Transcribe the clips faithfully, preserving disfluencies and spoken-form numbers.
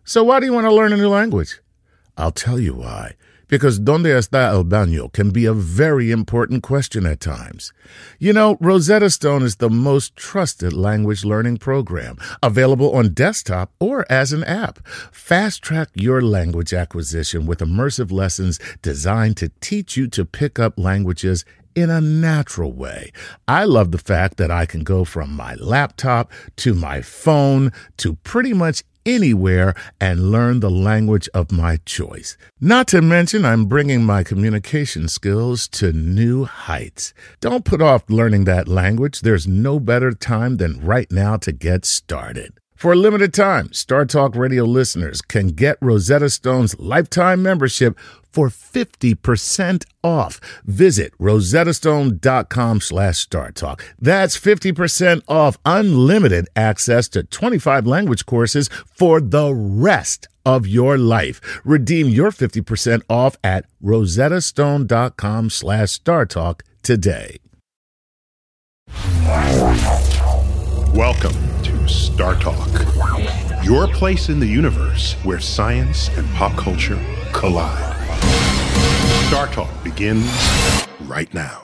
So why do you want to learn a new language? I'll tell you why. Because ¿Dónde está el baño? Can be a very important question at times. You know, Rosetta Stone is the most trusted language learning program, available on desktop or as an app. Fast-track your language acquisition with immersive lessons designed to teach you to pick up languages in a natural way. I love the fact that I can go from my laptop to my phone to pretty much anywhere and learn the language of my choice. Not to mention, I'm bringing my communication skills to new heights. Don't put off learning that language. There's no better time than right now to get started. For a limited time, Star Talk Radio listeners can get Rosetta Stone's lifetime membership for fifty percent off. Visit rosettastone.com slash StarTalk. That's fifty percent off unlimited access to twenty-five language courses for the rest of your life. Redeem your fifty percent off at rosettastone.com slash StarTalk today. Welcome to Star Talk, your place in the universe where science and pop culture collide. Star Talk begins right now.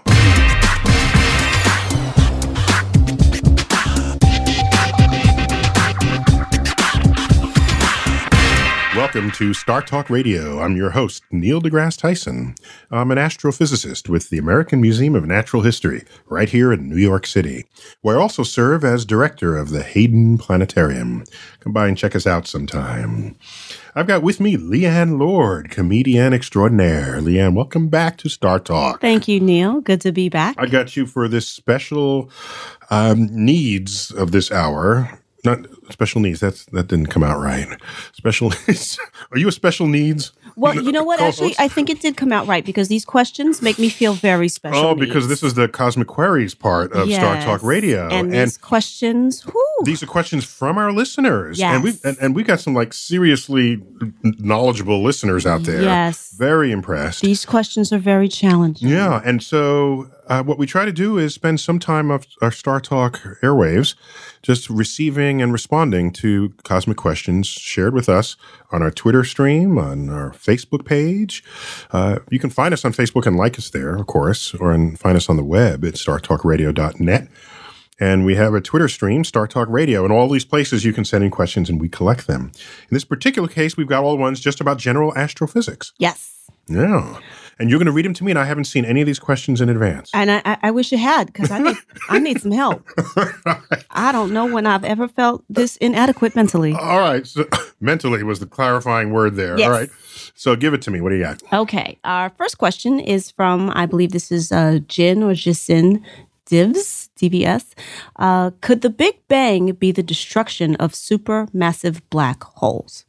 Welcome to Star Talk Radio. I'm your host, Neil deGrasse Tyson. I'm an astrophysicist with the American Museum of Natural History right here in New York City, where I also serve as director of the Hayden Planetarium. Come by and check us out sometime. I've got with me Leanne Lord, comedian extraordinaire. Leanne, welcome back to Star Talk. Thank you, Neil. Good to be back. I got you for this special um, needs of this hour. Not special needs. That's that didn't come out right. Special needs. Are you a special needs? Well, you know what? co-host? Actually, I think it did come out right because these questions make me feel very special. Oh, needs. because this is the Cosmic Queries part of yes. Star Talk Radio, and, and these questions. Whew. These are questions from our listeners, yes. and we and, and we got some like seriously knowledgeable listeners out there. Yes, very impressed. These questions are very challenging. Yeah, and so uh, what we try to do is spend some time of our Star Talk airwaves just receiving and responding to cosmic questions shared with us on our Twitter stream, on our Facebook page. Uh, you can find us on Facebook and like us there, of course, or and find us on the web at star talk radio dot net. And we have a Twitter stream, Star Talk Radio, and all these places you can send in questions and we collect them. In this particular case, we've got all ones just about general astrophysics. Yes. Yeah. And you're going to read them to me, and I haven't seen any of these questions in advance. And I, I wish you had, because I need, I need some help. Right. I don't know when I've ever felt this inadequate mentally. All right. So, mentally was the clarifying word there. Yes. All right. So give it to me. What do you got? Okay. Our first question is from, I believe this is uh, Jin or Jisin Divs, D V S. Uh, could the Big Bang be the destruction of supermassive black holes?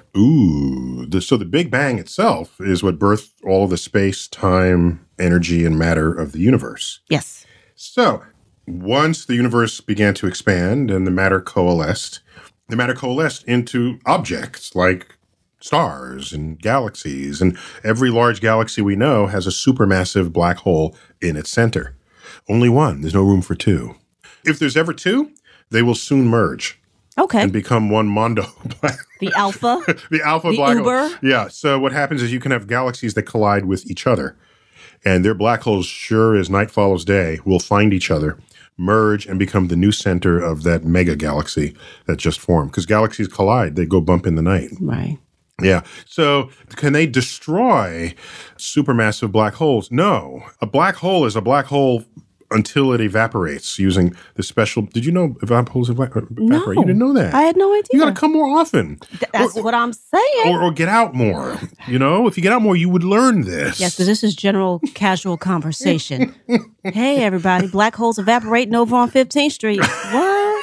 Ooh, the, so the Big Bang itself is what birthed all of the space, time, energy, and matter of the universe. Yes. So once the universe began to expand and the matter coalesced, the matter coalesced into objects like stars and galaxies, and every large galaxy we know has a supermassive black hole in its center. Only one. There's no room for two. If there's ever two, they will soon merge. Okay. And become one mondo black. The alpha. the alpha the black Uber. hole. Yeah. So what happens is you can have galaxies that collide with each other. And their black holes, sure as night follows day, will find each other, merge, and become the new center of that mega galaxy that just formed. Because galaxies collide. They go bump in the night. Right. Yeah. So can they destroy supermassive black holes? No. A black hole is a black hole until it evaporates using the special. Did you know black holes evaporate? No, you didn't know that. I had no idea. You got to come more often. Th- that's or, what I'm saying. Or, or get out more. You know, if you get out more, you would learn this. Yes, because this is general casual conversation. Hey, everybody, black holes evaporating over on fifteenth Street. What?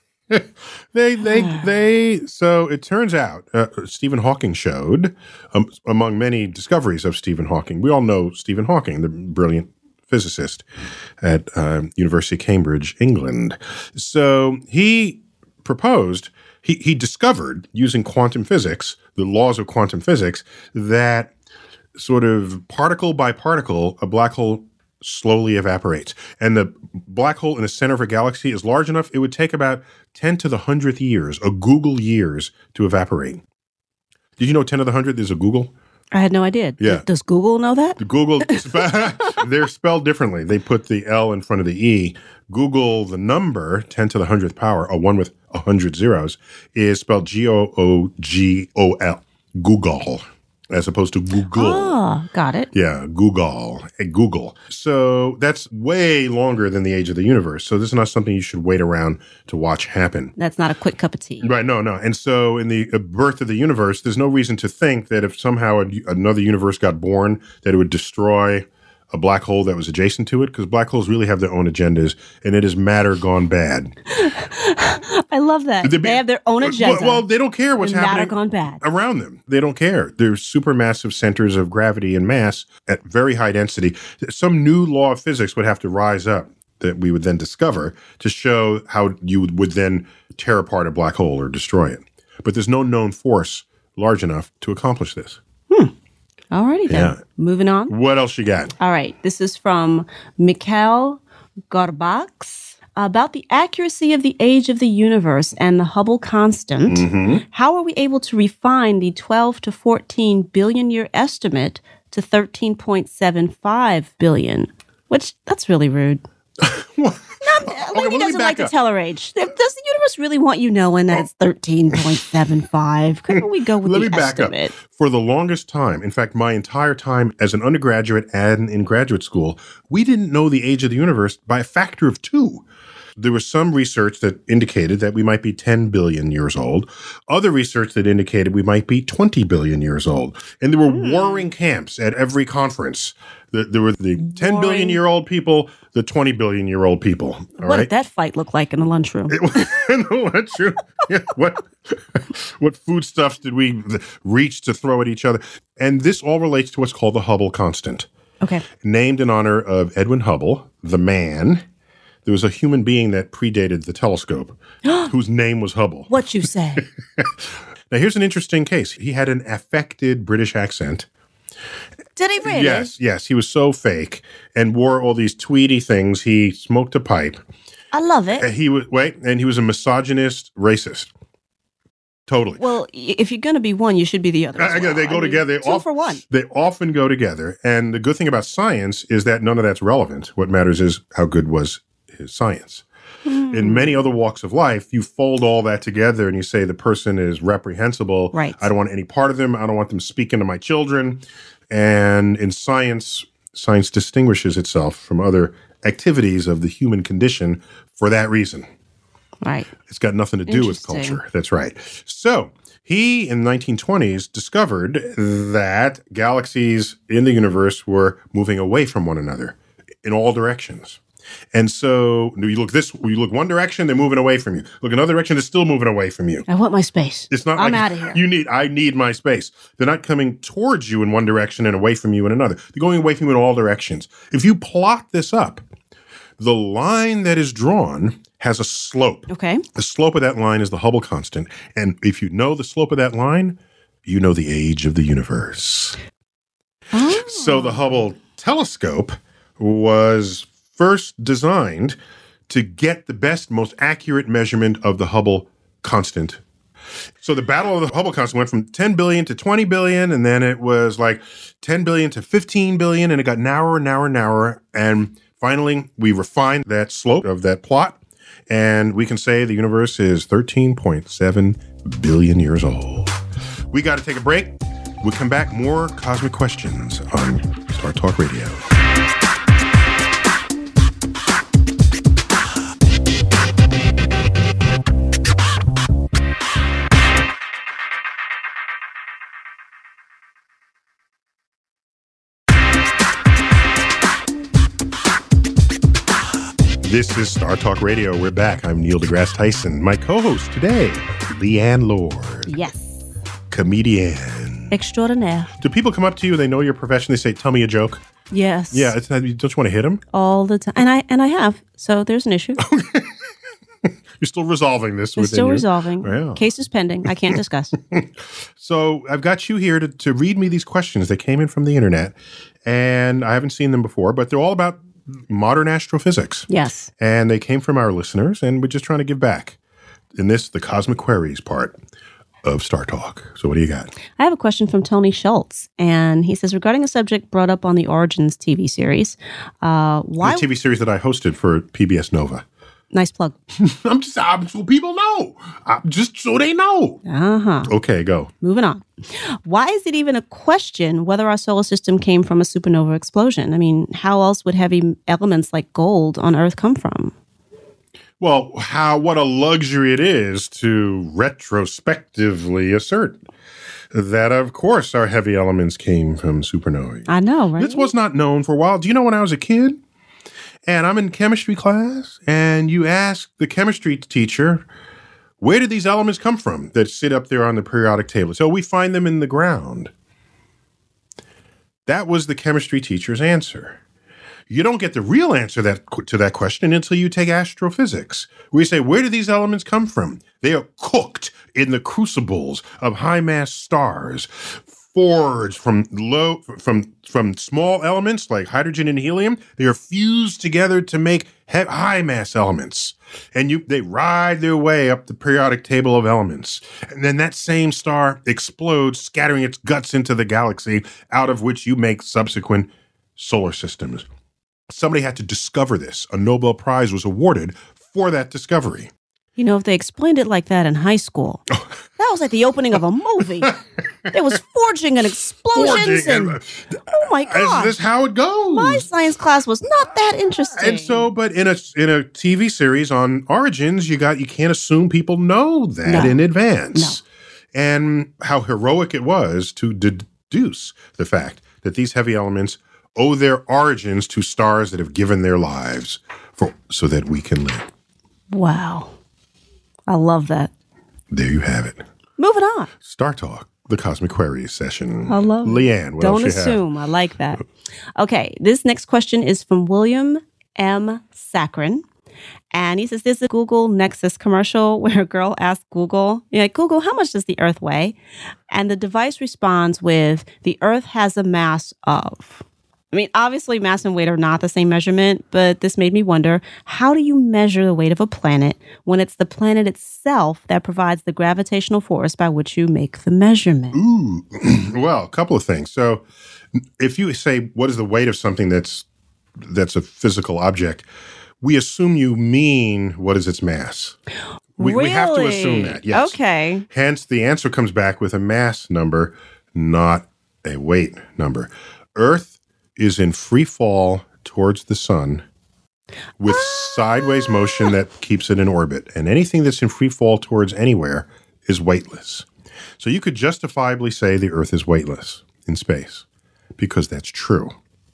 they, they, they, so it turns out uh, Stephen Hawking showed, um, among many discoveries of Stephen Hawking, we all know Stephen Hawking, the brilliant physicist at uh, University of Cambridge, England. So he proposed, he, he discovered using quantum physics, the laws of quantum physics, that sort of particle by particle, a black hole slowly evaporates. And the black hole in the center of a galaxy is large enough, it would take about ten to the hundredth years, a Google years, to evaporate. Did you know ten to the hundred is a Google? I had no idea. Yeah. D- does Google know that? The Google, they're spelled differently. They put the L in front of the E. Google, the number, ten to the hundredth power, a one with one hundred zeros, is spelled G O O G O L. Google, as opposed to Google. Oh, got it. Yeah, Google, a Google. So that's way longer than the age of the universe. So this is not something you should wait around to watch happen. That's not a quick cup of tea. Right, no, no. And so in the uh, birth of the universe, there's no reason to think that if somehow a, another universe got born, that it would destroy a black hole that was adjacent to it, because black holes really have their own agendas, and it is matter gone bad. I love that. They, be, they have their own agenda. Well, well they don't care what's and happening matter gone bad. around them. They don't care. They're supermassive centers of gravity and mass at very high density. Some new law of physics would have to rise up that we would then discover to show how you would then tear apart a black hole or destroy it. But there's no known force large enough to accomplish this. Hmm. Alrighty then. Yeah. Moving on. What else you got? All right. This is from Mikhail Gorbax about the accuracy of the age of the universe and the Hubble constant. Mm-hmm. How are we able to refine the twelve to fourteen billion year estimate to thirteen point seven five billion? Which, that's really rude. Not, Okay, Lady well, doesn't like up. to tell her age. Does the universe really want you knowing that it's thirteen point seven five? Couldn't we go with Let the me back estimate? up. For the longest time, in fact, my entire time as an undergraduate and in graduate school, we didn't know the age of the universe by a factor of two. There was some research that indicated that we might be ten billion years old. Other research that indicated we might be twenty billion years old. And there were Hmm. warring camps at every conference. The, there were the ten billion year old people, the twenty billion year old people. All what right? did that fight look like in the lunchroom? No, that's true. Yeah, what what foodstuffs did we reach to throw at each other? And this all relates to what's called the Hubble constant, Okay. named in honor of Edwin Hubble, the man. There was a human being that predated the telescope, whose name was Hubble. What you say? Now, here's an interesting case. He had an affected British accent. Did he really? Yes, yes. He was so fake and wore all these tweedy things. He smoked a pipe. I love it. And he was wait, and he was a misogynist, racist. Totally. Well, y- if you're going to be one, you should be the other. as I- I- well. they go I mean, together. They Two off- for one. They often go together. And the good thing about science is that none of that's relevant. What matters is how good was his science. Hmm. In many other walks of life, you fold all that together and you say the person is reprehensible. Right. I don't want any part of them. I don't want them speaking to my children. And in science, science distinguishes itself from other activities of the human condition for that reason. Right. It's got nothing to do with Interesting. culture. That's right. So he, in the nineteen twenties, discovered that galaxies in the universe were moving away from one another in all directions. And so you look this, you look one direction, they're moving away from you. Look another direction, they're still moving away from you. I want my space. It's not I'm like out of here. you need, I need my space. They're not coming towards you in one direction and away from you in another. They're going away from you in all directions. If you plot this up, the line that is drawn has a slope. Okay. The slope of that line is the Hubble constant. And if you know the slope of that line, you know the age of the universe. Oh. So the Hubble telescope was first designed to get the best, most accurate measurement of the Hubble constant. So the battle of the Hubble constant went from ten billion to twenty billion, and then it was like ten billion to fifteen billion, and it got narrower and narrower and narrower. And finally, we refined that slope of that plot, and we can say the universe is thirteen point seven billion years old. We got to take a break. We'll come back, more cosmic questions on Star Talk Radio. This is Star Talk Radio. We're back. I'm Neil deGrasse Tyson. My co-host today, Leanne Lord, Yes. comedian. Extraordinaire. Do people come up to you, they know your profession, they say, tell me a joke? Yes. Yeah, it's not, don't you want to hit them? All the time. And I and I have. So there's an issue. You're still resolving this It's within still you. resolving. Yeah. Case is pending. I can't discuss. So I've got you here to, to read me these questions that came in from the internet, and I haven't seen them before, but they're all about modern astrophysics. Yes. And they came from our listeners, and we're just trying to give back. In this, the Cosmic Queries part. of Star Talk. So what do you got? I have a question from Tony Schultz, and he says, regarding a subject brought up on the Origins T V series, uh, why... The T V series that I hosted for P B S Nova. Nice plug. I'm just, I'm, so people know. I'm just so they know. Uh-huh. Okay, go. Moving on. Why is it even a question whether our solar system came from a supernova explosion? I mean, how else would heavy elements like gold on Earth come from? Well, how what a luxury it is to retrospectively assert that, of course, our heavy elements came from supernovae. I know, right? This was not known for a while. Do you know when I was a kid and I'm in chemistry class and you ask the chemistry teacher, where did these elements come from that sit up there on the periodic table? So we find them in the ground. That was the chemistry teacher's answer. You don't get the real answer that, to that question until you take astrophysics. We say, where do these elements come from? They are cooked in the crucibles of high-mass stars, forged from low from from small elements like hydrogen and helium. They are fused together to make he- high-mass elements, and you they ride their way up the periodic table of elements. And then that same star explodes, scattering its guts into the galaxy, out of which you make subsequent solar systems. Somebody had to discover this. A Nobel Prize was awarded for that discovery. You know, if they explained it like that in high school, that was like the opening of a movie. There was forging and explosions Forging and, and oh my God. Is this how it goes? My science class was not that interesting. And so, but in a in a T V series on Origins, you got you can't assume people know that No. in advance. No. And how heroic it was to deduce the fact that these heavy elements owe their origins to stars that have given their lives for so that we can live. Wow. I love that. There you have it. Moving on. Star Talk, the Cosmic Queries session. I love it. Leanne, what Don't else you assume. I like that. Okay. This next question is from William M. Saccharin. And he says, there's a Google Nexus commercial where a girl asks Google, you know, like, Google, how much does the Earth weigh? And the device responds with, the Earth has a mass of... I mean, obviously, mass and weight are not the same measurement, but this made me wonder, how do you measure the weight of a planet when it's the planet itself that provides the gravitational force by which you make the measurement? Ooh, well, a couple of things. So if you say, what is the weight of something that's that's a physical object, we assume you mean, what is its mass? We, really? we have to assume that, yes. Okay. Hence, the answer comes back with a mass number, not a weight number. Earth is in free fall towards the sun with sideways motion that keeps it in orbit. And anything that's in free fall towards anywhere is weightless. So you could justifiably say the Earth is weightless in space because that's true.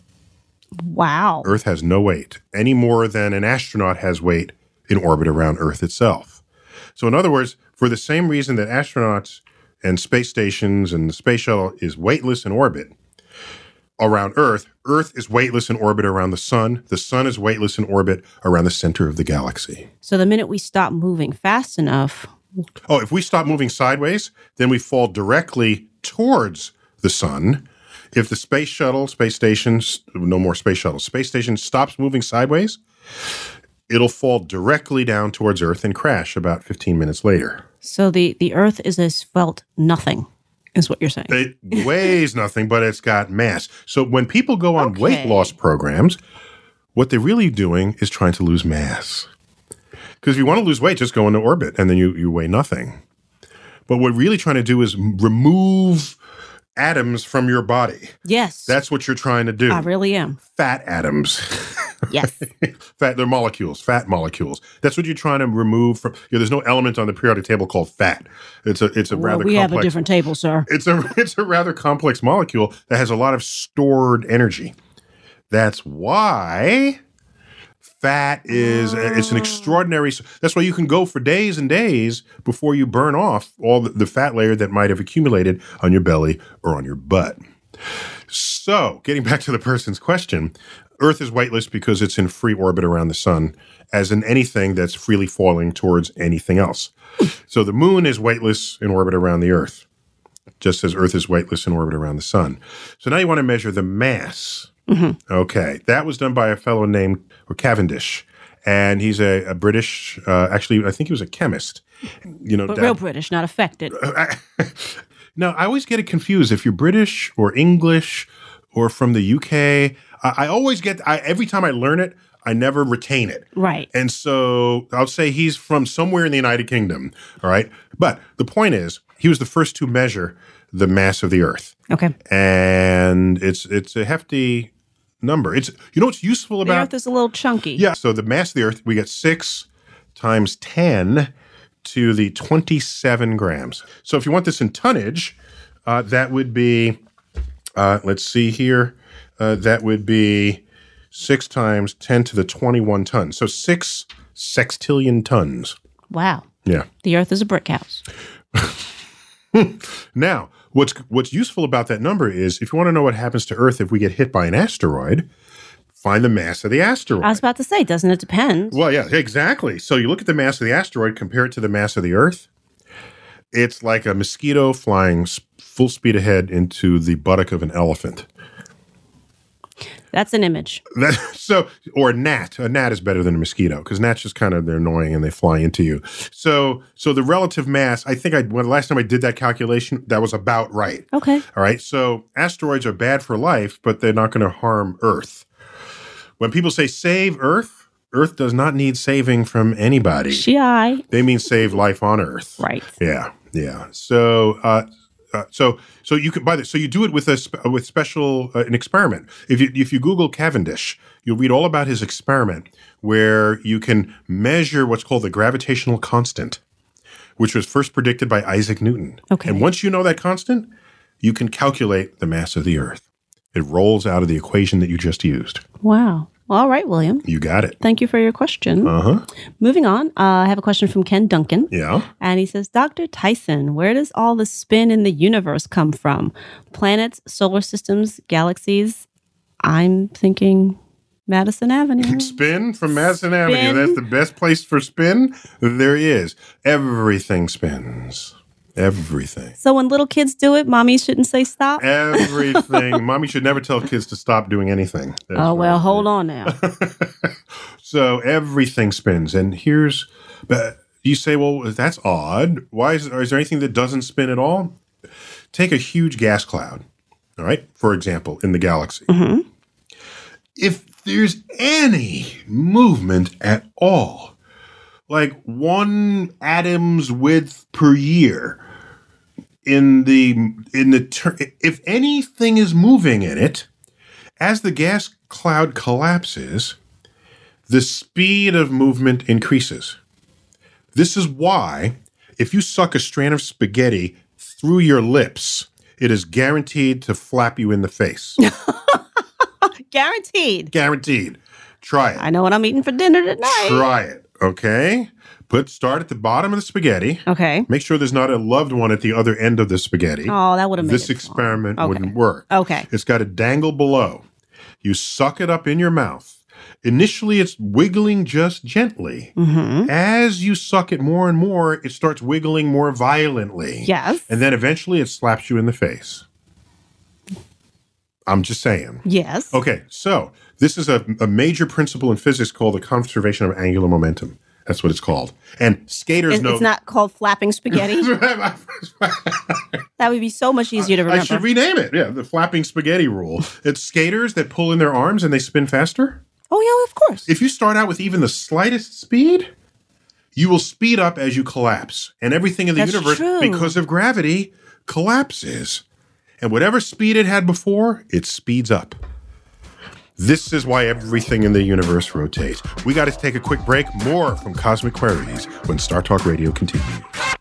Wow. Earth has no weight any more than an astronaut has weight in orbit around Earth itself. So in other words, for the same reason that astronauts and space stations and the space shuttle is weightless in orbit around Earth, Earth is weightless in orbit around the sun. The sun is weightless in orbit around the center of the galaxy. So the minute we stop moving fast enough... Oh, if we stop moving sideways, then we fall directly towards the sun. If the space shuttle, space stations, no more space shuttles, space station stops moving sideways, it'll fall directly down towards Earth and crash about fifteen minutes later. So the, the Earth is a svelte nothing, is what you're saying. It weighs nothing, but it's got mass. So when people go on Okay. weight loss programs, what they're really doing is trying to lose mass. Because if you want to lose weight, just go into orbit, and then you, you weigh nothing. But what we're really trying to do is remove atoms from your body. Yes. That's what you're trying to do. I really am. Fat atoms. Yes. Fat, they're molecules, fat molecules. That's what you're trying to remove from. You know, there's no element on the periodic table called fat. It's a it's a Well, rather we complex. have a different table, sir. It's a it's a rather complex molecule that has a lot of stored energy. That's why fat is it's an extraordinary. That's why you can go for days and days before you burn off all the, the fat layer that might have accumulated on your belly or on your butt. So, getting back to the person's question, Earth is weightless because it's in free orbit around the sun, as in anything that's freely falling towards anything else. So the moon is weightless in orbit around the Earth, just as Earth is weightless in orbit around the sun. So now you want to measure the mass. Mm-hmm. Okay. That was done by a fellow named or Cavendish. and he's a, a British. Uh, actually, I think he was a chemist. You know, But dad- real British, not affected. No, I always get it confused. If you're British or English or from the U K, I, I always get. I, every time I learn it, I never retain it. Right. And so I'll say he's from somewhere in the United Kingdom. All right. But the point is, he was the first to measure the mass of the Earth. Okay. And it's it's a hefty number. It's you know what's useful The about Earth is a little chunky. yeah. So the mass of the Earth, we get six times ten to the twenty-seven grams. So if you want this in tonnage, uh, that would be, uh, let's see here, uh, that would be six times ten to the twenty-one tons. So six sextillion tons. Wow. Yeah. The Earth is a brick house. Now, what's what's useful about that number is if you want to know what happens to Earth if we get hit by an asteroid, find the mass of the asteroid. I was about to say, doesn't it depend? Well, yeah, exactly. So you look at the mass of the asteroid, compare it to the mass of the Earth. It's like a mosquito flying s- full speed ahead into the buttock of an elephant. That's an image. That, so, or a gnat. A gnat is better than a mosquito because gnats just kind of they're annoying and they fly into you. So, so the relative mass. I think I when the last time I did that calculation, that was about right. Okay. All right. So asteroids are bad for life, but they're not going to harm Earth. When people say save Earth, Earth does not need saving from anybody. She, I. They mean save life on Earth. Right. Yeah. Yeah. So, uh, uh, so, so you can buy this. So you do it with a sp- with special uh, an experiment. If you if you Google Cavendish, you'll read all about his experiment where you can measure what's called the gravitational constant, which was first predicted by Isaac Newton. Okay. And once you know that constant, you can calculate the mass of the Earth. It rolls out of the equation that you just used. Wow. All right, William. You got it. Thank you for your question. Uh-huh. Moving on, uh, I have a question from Ken Duncan. Yeah. And he says, Doctor Tyson, where does all the spin in the universe come from? Planets, solar systems, galaxies? I'm thinking Madison Avenue. Spin from Madison Avenue. Spin. That's the best place for spin there is. Everything spins. Everything. So when little kids do it, mommy shouldn't say stop? Everything. Mommy should never tell kids to stop doing anything. That's Oh, well, right. hold on now. So everything spins. And here's, but you say, well, that's odd. Why is, is there anything that doesn't spin at all? Take a huge gas cloud, all right, for example, in the galaxy. Mm-hmm. If there's any movement at all, like one atom's width per year in the in the ter- if anything is moving in it, as the gas cloud collapses, the speed of movement increases. This is why if you suck a strand of spaghetti through your lips, it is guaranteed to flap you in the face. Guaranteed. Guaranteed. Try it. I know what I'm eating for dinner tonight. Try it. Okay. Put start at the bottom of the spaghetti. Okay. Make sure there's not a loved one at the other end of the spaghetti. Oh, that would have made This it experiment fun. wouldn't Okay. work. Okay. It's got to dangle below. You suck it up in your mouth. Initially, it's wiggling just gently. Mm-hmm. As you suck it more and more, it starts wiggling more violently. Yes. And then eventually it slaps you in the face. I'm just saying. Yes. Okay, so this is a, a major principle in physics called the conservation of angular momentum. That's what it's called. And skaters It's, know. it's not called flapping spaghetti. That would be so much easier to remember. I should rename it. Yeah, the flapping spaghetti rule. It's skaters that pull in their arms and they spin faster. Oh, yeah, of course. If you start out with even the slightest speed, you will speed up as you collapse. And everything in the That's universe, true. because of gravity, collapses. And whatever speed it had before, it speeds up. This is why everything in the universe rotates. We got to take a quick break. More from Cosmic Queries when Star Talk Radio continues.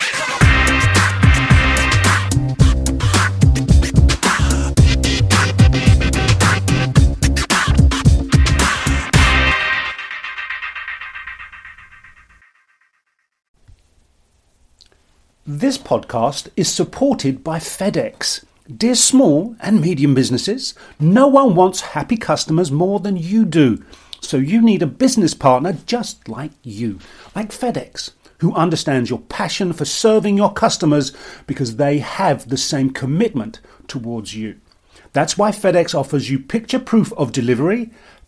This podcast is supported by FedEx. Dear small and medium businesses, no one wants happy customers more than you do. So you need a business partner just like you, like FedEx, who understands your passion for serving your customers because they have the same commitment towards you. That's why FedEx offers you picture proof of delivery,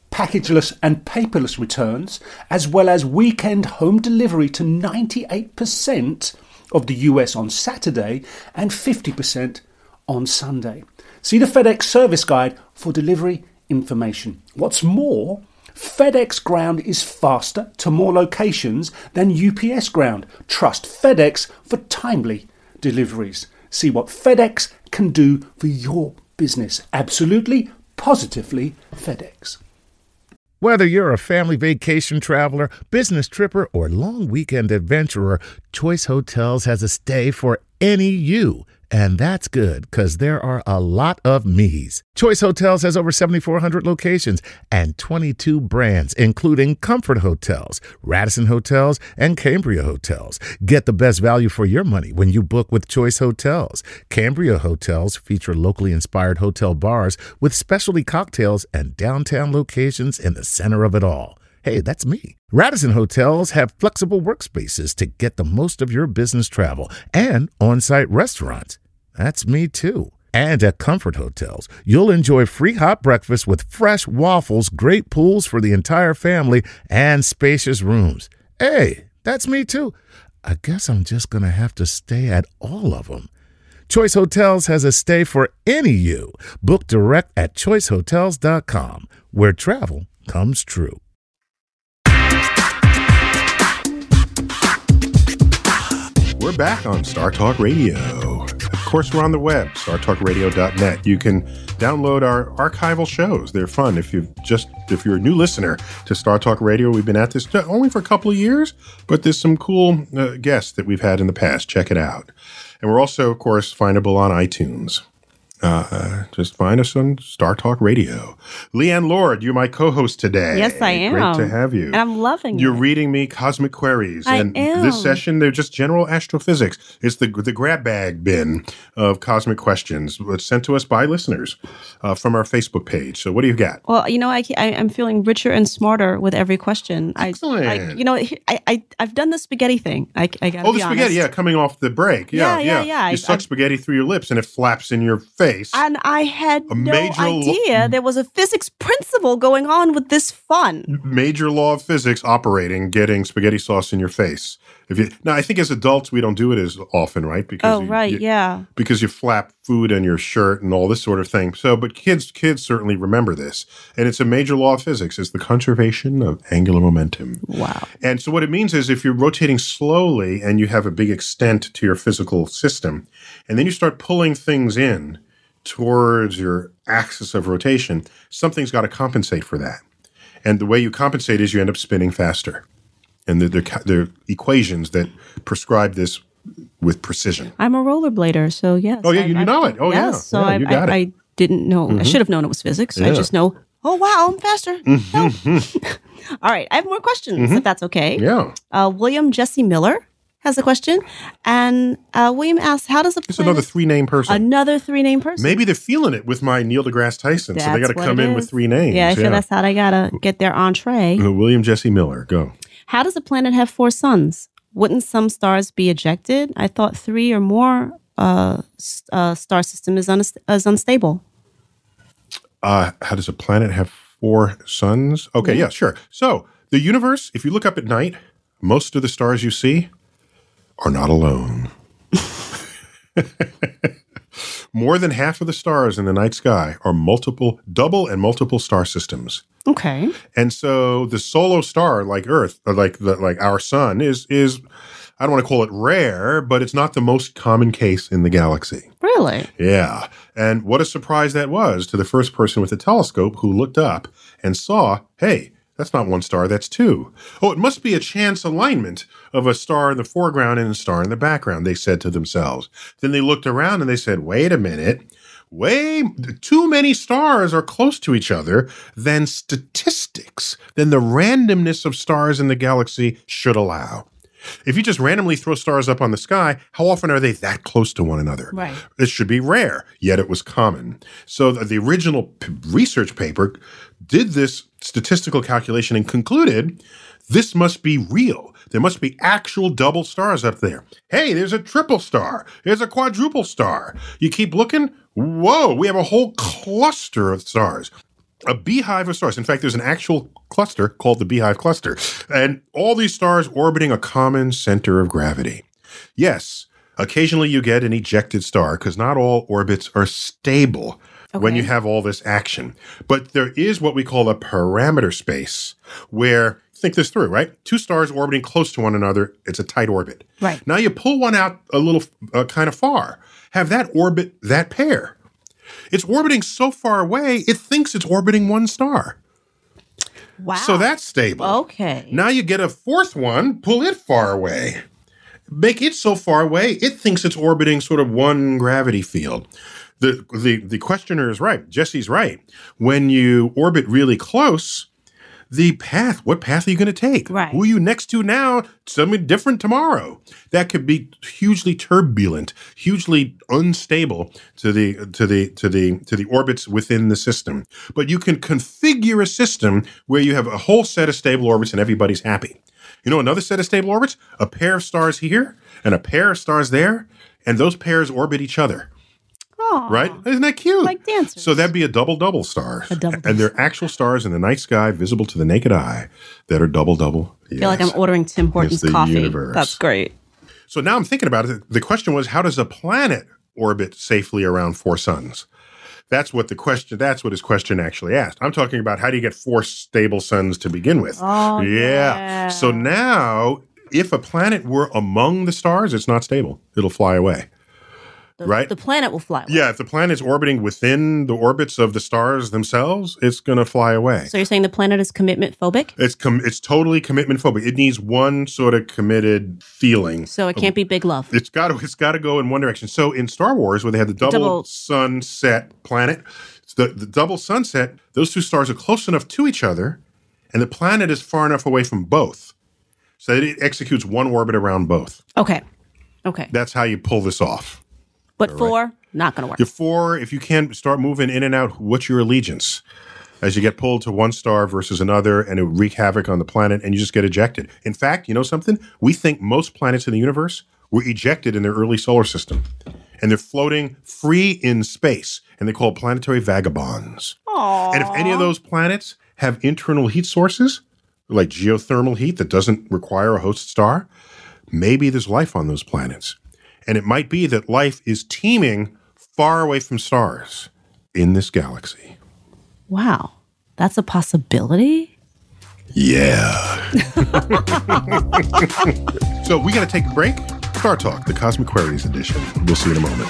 packageless and paperless returns, as well as weekend home delivery to ninety-eight percent of the U S on Saturday and fifty percent on Sunday. See the FedEx service guide for delivery information. What's more, FedEx Ground is faster to more locations than U P S Ground. Trust FedEx for timely deliveries. See what FedEx can do for your business. Absolutely, positively FedEx. Whether you're a family vacation traveler, business tripper, or long weekend adventurer, Choice Hotels has a stay for any you. And that's good, because there are a lot of me's. Choice Hotels has over seventy-four hundred locations and twenty-two brands, including Comfort Hotels, Radisson Hotels, and Cambria Hotels. Get the best value for your money when you book with Choice Hotels. Cambria Hotels feature locally inspired hotel bars with specialty cocktails and downtown locations in the center of it all. Hey, that's me. Radisson Hotels have flexible workspaces to get the most of your business travel and on-site restaurants. That's me too. And at Comfort Hotels, you'll enjoy free hot breakfast with fresh waffles, great pools for the entire family, and spacious rooms. Hey, that's me too. I guess I'm just going to have to stay at all of them. Choice Hotels has a stay for any you. Book direct at choice hotels dot com, where travel comes true. We're back on Star Talk Radio. Of course, we're on the web, star talk radio dot net. You can download our archival shows. They're fun. If you've just if you're a new listener to Star Talk Radio, we've been at this only for a couple of years, but there's some cool uh, guests that we've had in the past. Check it out. And we're also, of course, findable on iTunes. Uh, just find us on Star Talk Radio. Leanne Lord, you're my co-host today. Yes, I am. Great to have you. And I'm loving You're it. reading me Cosmic Queries. I and am. This session, they're just general astrophysics. It's the the grab bag bin of cosmic questions. It's sent to us by listeners uh, from our Facebook page. So what do you got? Well, you know, I, I, I'm feeling richer and smarter with every question. Excellent. I, I, you know, I, I, I've done the spaghetti thing. I, I gotta Oh, the be spaghetti, honest. yeah, coming off the break. Yeah, Yeah, yeah, yeah. You I- suck I- spaghetti through your lips and it flaps in your face. And I had A no major lo- idea there was a physics principle going on with this fun. Major law of physics operating, getting spaghetti sauce in your face. If you now, I think as adults we don't do it as often, right? Because Oh, you- right, you- yeah. because you flap food on your shirt and all this sort of thing. So, but kids, kids certainly remember this, and it's a major law of physics. It's the conservation of angular momentum. Wow. And so, what it means is, if you're rotating slowly and you have a big extent to your physical system, and then you start pulling things in towards your axis of rotation, something's got to compensate for that. And the way you compensate is you end up spinning faster. And there there are equations that prescribe this with precision. I'm a rollerblader, so yes. Oh, yeah, I- you I- know it. Oh, yeah. yes, So Yeah, I, you got I, it. I didn't know. I should have known it was physics. I Yeah. just know, oh, wow, I'm faster. Help. All right, I have more questions, if that's okay. Yeah. Uh, William Jesse Miller has a question. And uh, William asks, how does a It's planet... another three-name person. Another three-name person. Maybe they're feeling it with my Neil deGrasse Tyson, so they got That's to what come it in is. with three names. Yeah, I feel that's how they got to get their entree. Uh, William Jesse Miller, go. How does a planet have four suns? Wouldn't some stars be ejected? I thought three or more uh, s- uh, star system is, un- is unstable. Uh, how does a planet have four suns? Okay, yeah, sure. So the universe, if you look up at night, most of the stars you see are not alone. More than half of the stars in the night sky are multiple, double and multiple star systems. Okay. And so the solo star, like Earth, or like the, like our sun, is is I don't want to call it rare, but it's not the most common case in the galaxy. Really? Yeah. And what a surprise that was to the first person with a telescope who looked up and saw, hey, that's not one star, that's two. Oh, it must be a chance alignment of a star in the foreground and a star in the background, they said to themselves. Then they looked around and they said, wait a minute. Way too many stars are close to each other than statistics, than the randomness of stars in the galaxy should allow. If you just randomly throw stars up on the sky, how often are they that close to one another? Right. It should be rare, yet it was common. So the, the original p- research paper did this statistical calculation and concluded this must be real. There must be actual double stars up there. Hey, there's a triple star. There's a quadruple star. You keep looking, whoa, we have a whole cluster of stars. A beehive of stars. In fact, there's an actual cluster called the Beehive Cluster. And all these stars orbiting a common center of gravity. Yes, occasionally you get an ejected star because not all orbits are stable okay. when you have all this action. But there is what we call a parameter space where, think this through, right? Two stars orbiting close to one another, it's a tight orbit. Right. Now you pull one out a little uh, kind of far. Have that orbit that pair. It's orbiting so far away, it thinks it's orbiting one star. Wow. So that's stable. Okay. Now you get a fourth one, pull it far away. Make it so far away, it thinks it's orbiting sort of one gravity field. The, the, the questioner is right. Jesse's right. When you orbit really close, the path, what path are you going to take? Right. Who are you next to now? Something different tomorrow. That could be hugely turbulent, hugely unstable to the to the to the to the orbits within the system. But you can configure a system where you have a whole set of stable orbits and everybody's happy. You know another set of stable orbits? A pair of stars here and a pair of stars there, and those pairs orbit each other. Aww. Right? Isn't that cute? Like dancers. So that'd be a double-double star. A double-double and they're actual stars in the night sky, visible to the naked eye, that are double-double. I feel like I'm ordering Tim Hortons the coffee. Universe. That's great. So now I'm thinking about it. The question was, how does a planet orbit safely around four suns? That's what the question, that's what his question actually asked. I'm talking about how do you get four stable suns to begin with? Oh, yeah. yeah. So now, if a planet were among the stars, it's not stable. It'll fly away. The, right? The planet will fly away. Yeah, if the planet's orbiting within the orbits of the stars themselves, it's going to fly away. So you're saying the planet is commitment phobic? It's com- it's totally commitment phobic. It needs one sort of committed feeling. So it can't be big love. It's got to it's got to go in one direction. So in Star Wars, where they had the double, double. sunset planet, the, the double sunset, those two stars are close enough to each other, and the planet is far enough away from both, so that it executes one orbit around both. Okay. Okay. That's how you pull this off. But All four, right. not going to work. Your four, if you can't start moving in and out, what's your allegiance? As you get pulled to one star versus another, and it would wreak havoc on the planet, and you just get ejected. In fact, you know something? We think most planets in the universe were ejected in their early solar system, and they're floating free in space, and they're called planetary vagabonds. Aww. And if any of those planets have internal heat sources, like geothermal heat that doesn't require a host star, maybe there's life on those planets. And it might be that life is teeming far away from stars in this galaxy. Wow. That's a possibility? Yeah. So we got to take a break. Star Talk, the Cosmic Queries edition. We'll see you in a moment.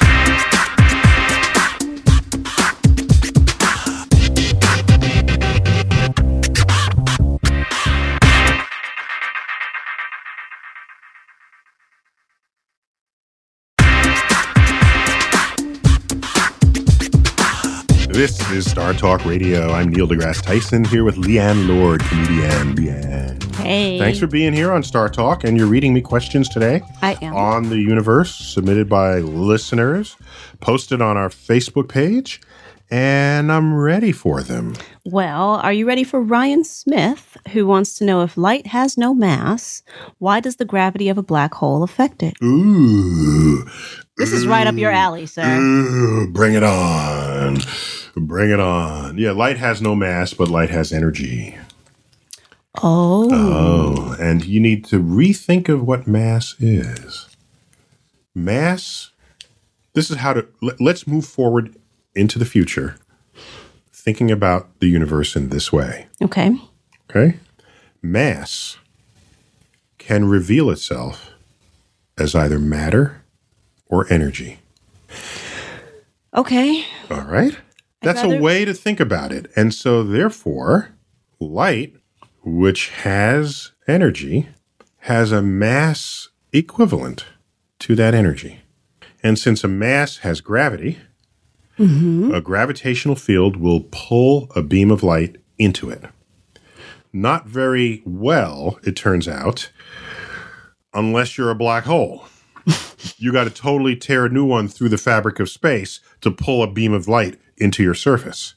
This is Star Talk Radio. I'm Neil deGrasse Tyson here with Leanne Lord, comedian Leanne. Hey. Thanks for being here on Star Talk, and you're reading me questions today. I am. On the universe, submitted by listeners, posted on our Facebook page, and I'm ready for them. Well, are you ready for Ryan Smith, who wants to know if light has no mass, why does the gravity of a black hole affect it? Ooh. This is right up your alley, sir. Ooh, bring it on. Bring it on. Yeah, light has no mass, but light has energy. Oh. Oh, and you need to rethink of what mass is. Mass, this is how to, let, let's move forward into the future, thinking about the universe in this way. Okay. Okay? Mass can reveal itself as either matter or energy. Okay. All right? That's rather- a way to think about it. And so, therefore, light, which has energy, has a mass equivalent to that energy. And since a mass has gravity, mm-hmm. a gravitational field will pull a beam of light into it. Not very well, it turns out, unless you're a black hole. You got to totally tear a new one through the fabric of space to pull a beam of light into your surface.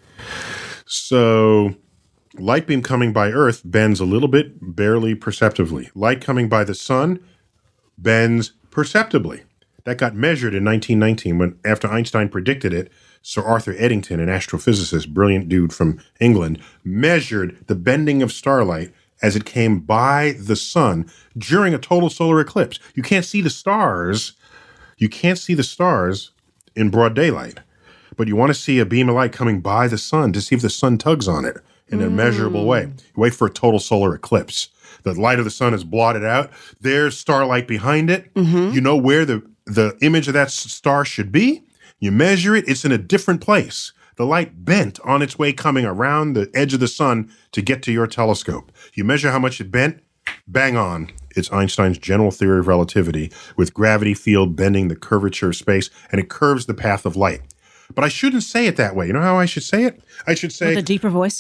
So light beam coming by Earth bends a little bit, barely perceptibly. Light coming by the sun bends perceptibly. that got measured in nineteen nineteen when, after Einstein predicted it, Sir Arthur Eddington, an astrophysicist, brilliant dude from England, measured the bending of starlight as it came by the sun during a total solar eclipse. You can't see the stars. You can't see the stars in broad daylight, but you want to see a beam of light coming by the sun to see if the sun tugs on it in a mm. measurable way. You wait for a total solar eclipse. The light of the sun is blotted out. There's starlight behind it. Mm-hmm. You know where the, the image of that star should be. You measure it. It's in a different place. The light bent on its way coming around the edge of the sun to get to your telescope. You measure how much it bent. Bang on. It's Einstein's general theory of relativity with gravity field bending the curvature of space, and it curves the path of light. But I shouldn't say it that way. You know how I should say it? I should say... With a deeper voice?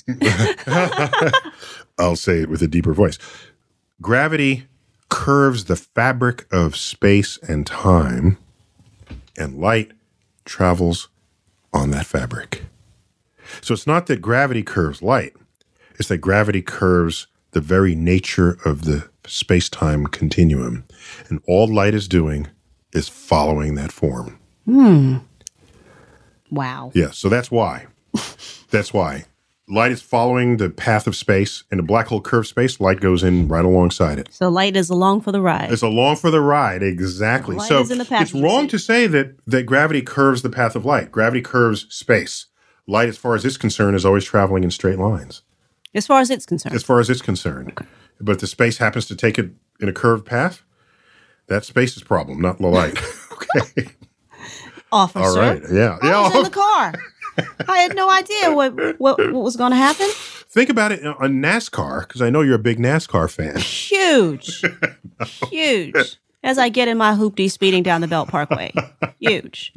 I'll say it with a deeper voice. Gravity curves the fabric of space and time, and light travels on that fabric. So it's not that gravity curves light. It's that gravity curves the very nature of the space-time continuum. And all light is doing is following that form. Hmm. Wow. Yeah, so that's why. That's why. Light is following the path of space. In a black hole curved space, light goes in right alongside it. So light is along for the ride. It's along for the ride, exactly. Light so is in the it's passenger wrong seat. to say that, that gravity curves the path of light. Gravity curves space. Light, as far as it's concerned, is always traveling in straight lines. As far as it's concerned. As far as it's concerned. Okay. But if the space happens to take it in a curved path, that's space's problem, not the light. Okay. Officer. All right. Yeah. I yeah. was in the car. I had no idea what what, what was going to happen. Think about it on NASCAR, because I know you're a big NASCAR fan. Huge. no. Huge. As I get in my hoopty speeding down the Belt Parkway. Huge.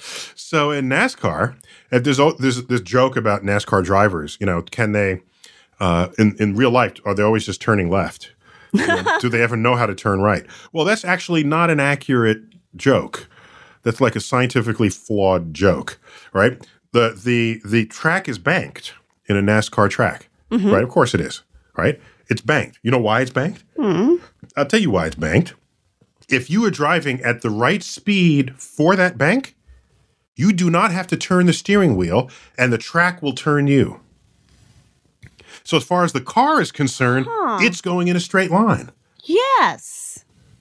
So in NASCAR, if there's there's this joke about NASCAR drivers. You know, can they uh, in in real life are they always just turning left? You know, do they ever know how to turn right? Well, that's actually not an accurate joke. That's like a scientifically flawed joke, right? The the the track is banked in a NASCAR track, mm-hmm. right? Of course it is, right? It's banked. You know why it's banked? Mm-hmm. I'll tell you why it's banked. If you are driving at the right speed for that bank, you do not have to turn the steering wheel, and the track will turn you. So as far as the car is concerned, huh. it's going in a straight line. Yes.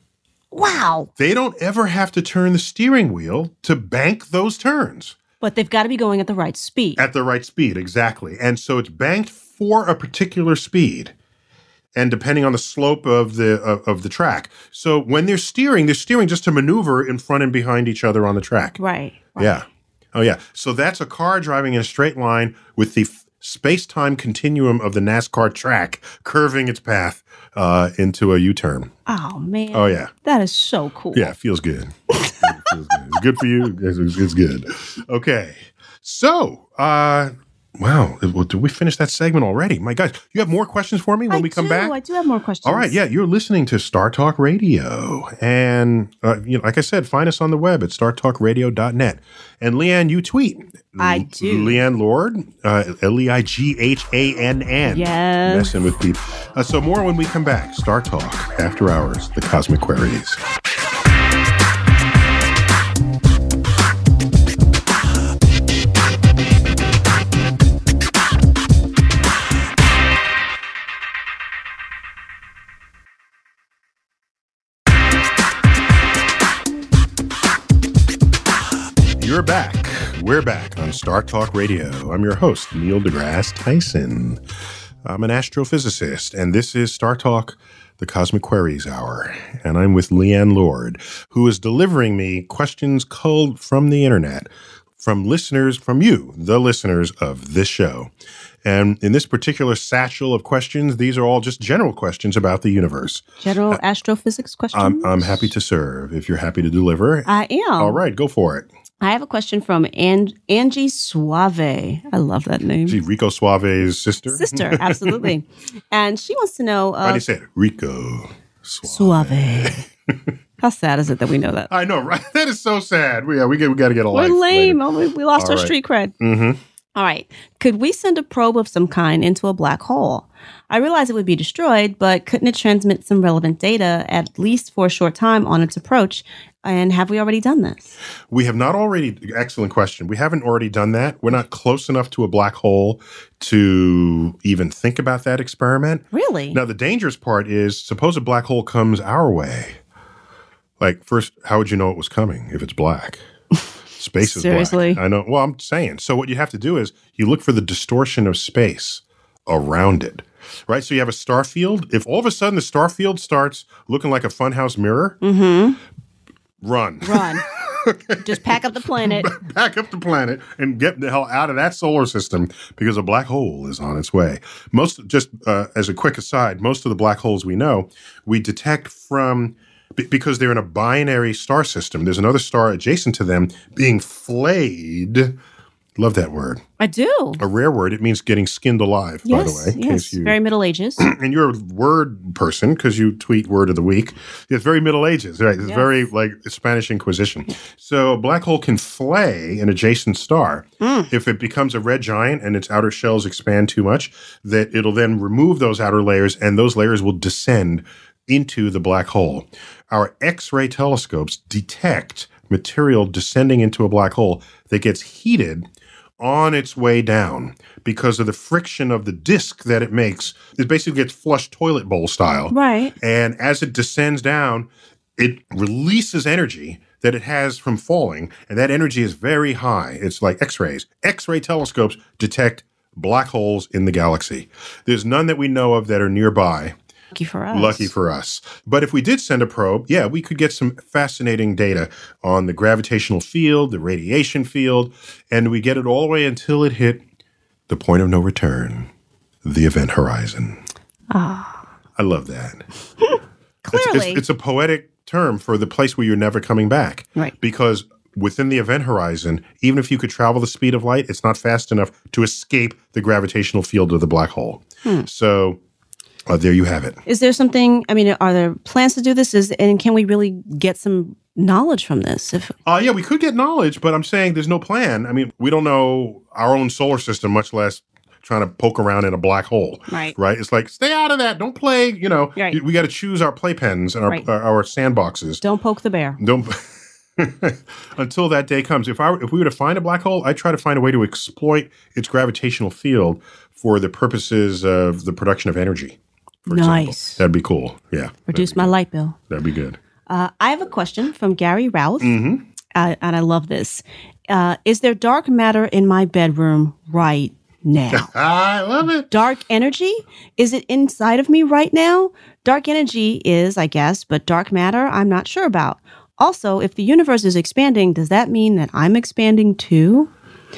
Wow. They don't ever have to turn the steering wheel to bank those turns. But they've got to be going at the right speed. At the right speed, exactly. And so it's banked for a particular speed, and depending on the slope of the of, of the track. So when they're steering, they're steering just to maneuver in front and behind each other on the track. Right. right. Yeah. Oh, yeah. So that's a car driving in a straight line with the f- space-time continuum of the NASCAR track curving its path uh, into a U-turn. Oh, man. Oh, yeah. That is so cool. Yeah, it feels good. It feels good. It's good for you. It's, it's good. Okay. So, uh, wow. Well, did we finish that segment already? My gosh. You have more questions for me when I we come do. back? I do have more questions. All right. Yeah. You're listening to Star Talk Radio. And, uh, you know, like I said, find us on the web at star talk radio dot net. And Leanne, you tweet. I do. Leanne Lord, uh, L E I G H A N N. Yes. Messing with people. Uh, so more when we come back. Star Talk, After Hours, The Cosmic Queries. You're back. We're back on Star Talk Radio. I'm your host, Neil deGrasse Tyson. I'm an astrophysicist, and this is Star Talk, the Cosmic Queries Hour. And I'm with Leanne Lord, who is delivering me questions culled from the internet, from listeners, from you, the listeners of this show. And in this particular satchel of questions, these are all just general questions about the universe. General uh, astrophysics questions? I'm, I'm happy to serve, if you're happy to deliver. I am. All right, go for it. I have a question from An- Angie Suave. I love that name. Is Rico Suave's sister? Sister, absolutely. And she wants to know... Uh, How do you say it? Rico Suave. Suave. How sad is it that we know that? I know, right? That is so sad. We, yeah, we, we got to get a We're life. lame. Later. Oh, we, we lost All our right. street cred. Mm-hmm. All right. Could we send a probe of some kind into a black hole? I realize it would be destroyed, but couldn't it transmit some relevant data, at least for a short time, on its approach? And have we already done this? We have not already, excellent question. We haven't already done that. We're not close enough to a black hole to even think about that experiment. Really? Now, the dangerous part is, suppose a black hole comes our way. Like, first, how would you know it was coming if it's black? Space is Seriously? black. I know. Well, I'm saying. So what you have to do is you look for the distortion of space around it, right? So you have a star field. If all of a sudden the star field starts looking like a funhouse mirror, Mm-hmm. run. Run. Just pack up the planet. Back up the planet and get the hell out of that solar system because a black hole is on its way. Most, just uh, as a quick aside, most of the black holes we know, we detect from b- because they're in a binary star system. There's another star adjacent to them being flayed. Love that word. I do. A rare word. It means getting skinned alive, Yes, by the way. in yes. case you- Very Middle Ages. and you're a word person because you tweet word of the week. It's very Middle Ages, right? It's Yes. very like Spanish Inquisition. So a black hole can flay an adjacent star. Mm. If it becomes a red giant and its outer shells expand too much, that it'll then remove those outer layers and those layers will descend into the black hole. Our X-ray telescopes detect material descending into a black hole that gets heated on its way down because of the friction of the disk that it makes. It basically gets flushed toilet bowl style. Right. And as it descends down, it releases energy that it has from falling, and that energy is very high. It's like X-rays. X-ray telescopes detect black holes in the galaxy. There's none that we know of that are nearby. Lucky for us. Lucky for us. But if we did send a probe, yeah, we could get some fascinating data on the gravitational field, the radiation field, and we get it all the way until it hit the point of no return, the event horizon. Ah. I love that. Clearly. It's, it's, it's a poetic term for the place where you're never coming back. Right. Because within the event horizon, even if you could travel the speed of light, it's not fast enough to escape the gravitational field of the black hole. Hmm. So uh, there you have it. Is there something, I mean, are there plans to do this? Is And can we really get some knowledge from this? If Uh, yeah, we could get knowledge, but I'm saying there's no plan. I mean, we don't know our own solar system, much less trying to poke around in a black hole. Right. Right? It's like, stay out of that. Don't play, you know. Right. We got to choose our playpens and our, Right. our, our sandboxes. Don't poke the bear. Don't until that day comes. If I if we were to find a black hole, I'd try to find a way to exploit its gravitational field for the purposes of the production of energy. For Nice. example. That'd be cool. Yeah. Reduce my light bill. That'd be good. Uh, I have a question from Gary Routh, Mm-hmm. uh, and I love this. Uh, is there dark matter in my bedroom right now? I love it. Dark energy? Is it inside of me right now? Dark energy is, I guess, but dark matter, I'm not sure about. Also, if the universe is expanding, does that mean that I'm expanding too?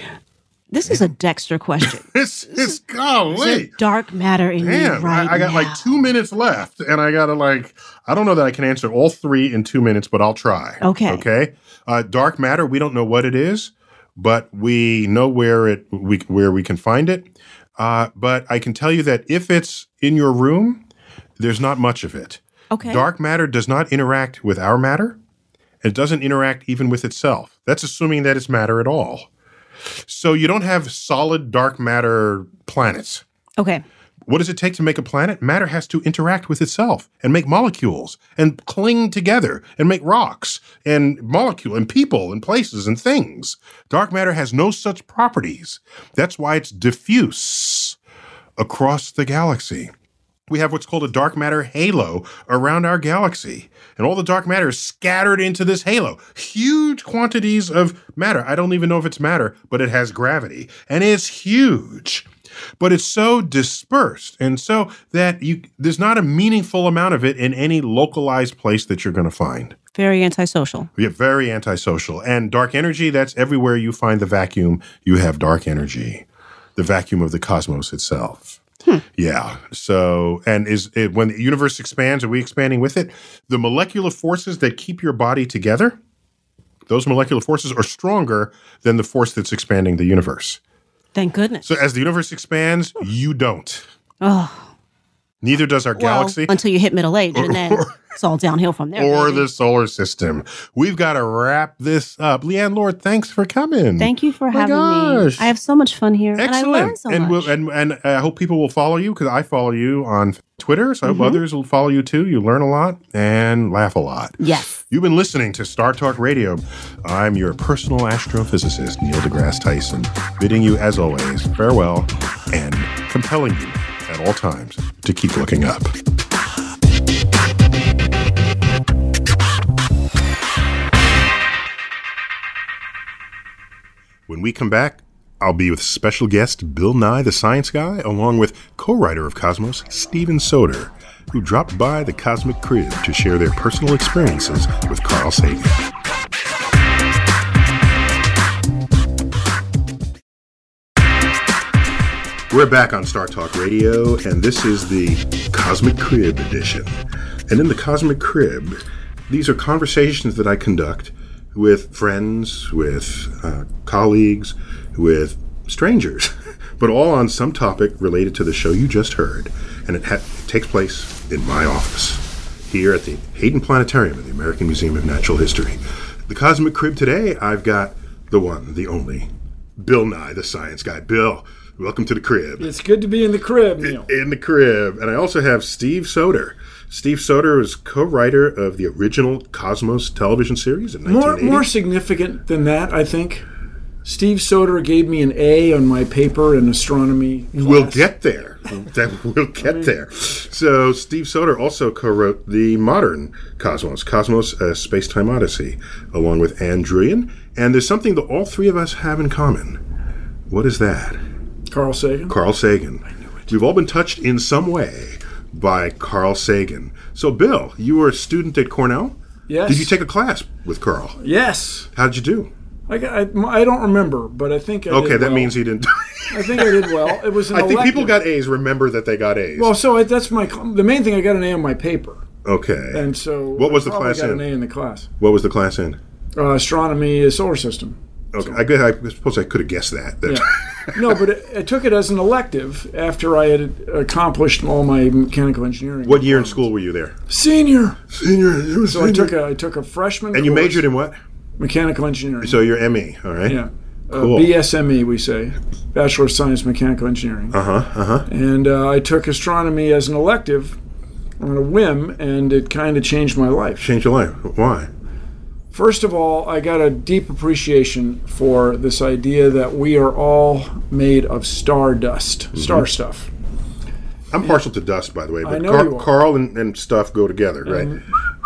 This is a Dexter question. This is Is golly. there dark matter in Damn, me right I, I got now? like two minutes left, and I gotta like, I don't know that I can answer all three in two minutes, but I'll try. Okay. Okay. Uh, dark matter, we don't know what it is, but we know where it we where we can find it. Uh, but I can tell you that if it's in your room, there's not much of it. Okay. Dark matter does not interact with our matter. It doesn't interact even with itself. That's assuming that it's matter at all. So you don't have solid dark matter planets. Okay. What does it take to make a planet? Matter has to interact with itself and make molecules and cling together and make rocks and molecule and people and places and things. Dark matter has no such properties. That's why it's diffuse across the galaxy. We have what's called a dark matter halo around our galaxy. And all the dark matter is scattered into this halo. Huge quantities of matter. I don't even know if it's matter, but it has gravity. And it's huge. But it's so dispersed and so that you there's not a meaningful amount of it in any localized place that you're going to find. Very antisocial. Yeah, very antisocial. And dark energy, that's everywhere you find the vacuum, you have dark energy. The vacuum of the cosmos itself. Hmm. Yeah. So, and is it, when the universe expands, are we expanding with it? The molecular forces that keep your body together, those molecular forces are stronger than the force that's expanding the universe. Thank goodness. So as the universe expands, you don't. Oh, Neither does our Well, galaxy. until you hit middle age, and then it's all downhill from there. Or baby. the solar system. We've got to wrap this up. Leanne Lord, thanks for coming. Thank you for My having gosh. me. I have so much fun here, Excellent. and I learn so and much. We'll, and and I hope people will follow you because I follow you on Twitter, so I Mm-hmm. hope others will follow you too. You learn a lot and laugh a lot. Yes. You've been listening to Star Talk Radio. I'm your personal astrophysicist, Neil deGrasse Tyson, bidding you, as always, farewell and compelling you at all times to keep looking up. When we come back, I'll be with special guest Bill Nye, the Science Guy, along with co-writer of Cosmos, Steven Soter, who dropped by the Cosmic Crib to share their personal experiences with Carl Sagan. We're back on Star Talk Radio, and this is the Cosmic Crib edition. And in the Cosmic Crib, these are conversations that I conduct with friends, with uh, colleagues, with strangers, but all on some topic related to the show you just heard. And it, ha- it takes place in my office, here at the Hayden Planetarium at the American Museum of Natural History. The Cosmic Crib today, I've got the one, the only, Bill Nye, the Science Guy. Bill, welcome to the crib. It's good to be in the crib, Neil. In the crib. And I also have Steve Soter. Steve Soter is co-writer of the original Cosmos television series in nineteen eighty. More, more significant than that, I think. Steve Soter gave me an A on my paper in astronomy class. We'll get there. That we'll get there. So Steve Soter also co-wrote the modern Cosmos, Cosmos: A Space-Time Odyssey, along with Ann Druyan. And there's something that all three of us have in common. What is that? Carl Sagan. Carl Sagan. I knew it. We've all been touched in some way by Carl Sagan. So, Bill, you were a student at Cornell? Yes. Did you take a class with Carl? Yes. How did you do? I, got- I, I don't remember, but I think I Okay, did that well. means he didn't. I think I did well. It was an I think people elective. got A's. Remember that they got A's. Well, so I, that's my... The main thing, I got an A on my paper. okay. And so... What was I the probably class got in? an A in the class. What was the class in? Uh, astronomy, uh, solar system. Okay, I, guess, I suppose I could have guessed that. That- Yeah. No, but it, I took it as an elective after I had accomplished all my mechanical engineering. What year in school were you there? Senior. Senior. It was So I took a I took a freshman. And you course, majored in what? mechanical engineering. So you're M E, all right? yeah, Cool. uh, B S M E we say, Bachelor of Science Mechanical Engineering. Uh huh. Uh huh. And uh, I took astronomy as an elective on a whim, and it kind of changed my life. Changed your life. Why? First of all, I got a deep appreciation for this idea that we are all made of star dust, Mm-hmm. star stuff. I'm partial to dust, by the way, but know Car- you are. Carl and, and stuff go together, right?